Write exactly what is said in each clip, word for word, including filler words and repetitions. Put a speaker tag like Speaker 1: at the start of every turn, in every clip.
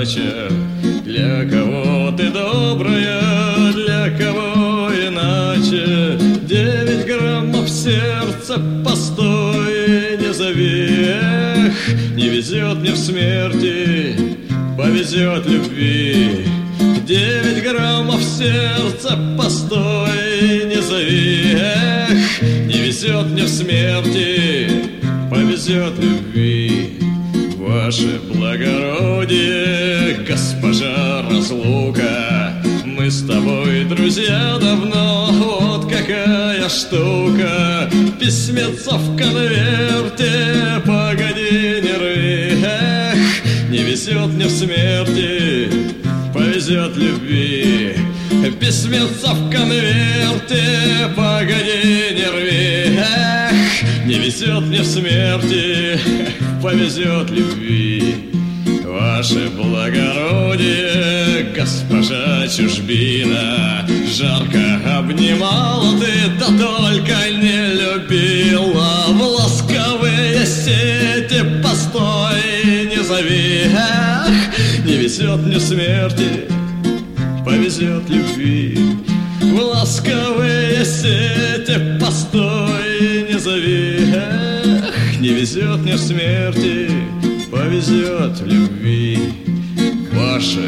Speaker 1: удача. Для кого ты добрая, для кого иначе. Девять граммов сердца, постой, не зови. Эх, не везет мне в смерти, повезет любви. Девять граммов сердца, постой, не зови. Эх, не везет мне в смерти, повезет любви. Ваше благородие, госпожа Разлука, мы с тобой друзья давно, вот какая штука. Письмецо в конверте, погоди, не рви. Эх, не везет мне в смерти, повезет любви. Письмецо в конверте, погоди, не рви. Эх, не везет мне в смерти, повезет любви. Ваше благородие, госпожа Чужбина, жарко обнимала ты, да только не любила. В ласковые сети, постой, не зови. Эх, не везет мне в смерти, повезет любви. В ласковые сети, постой, не зови. Эх, не везет мне в смерти, повезет любви. Ваше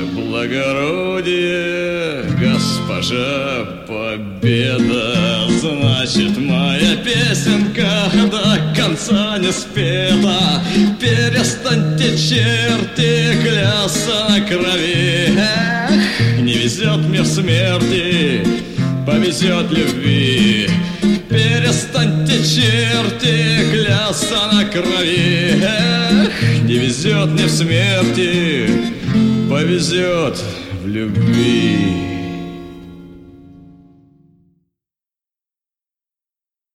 Speaker 1: благородие, госпожа Победа, значит, моя песенка до конца не спета. Перестаньте, черти, клясться на крови. Эх, не везет мне в смерти, повезет любви. Перестаньте, черти, клясться на крови. Эх, не везет мне в смерти, повезет в любви.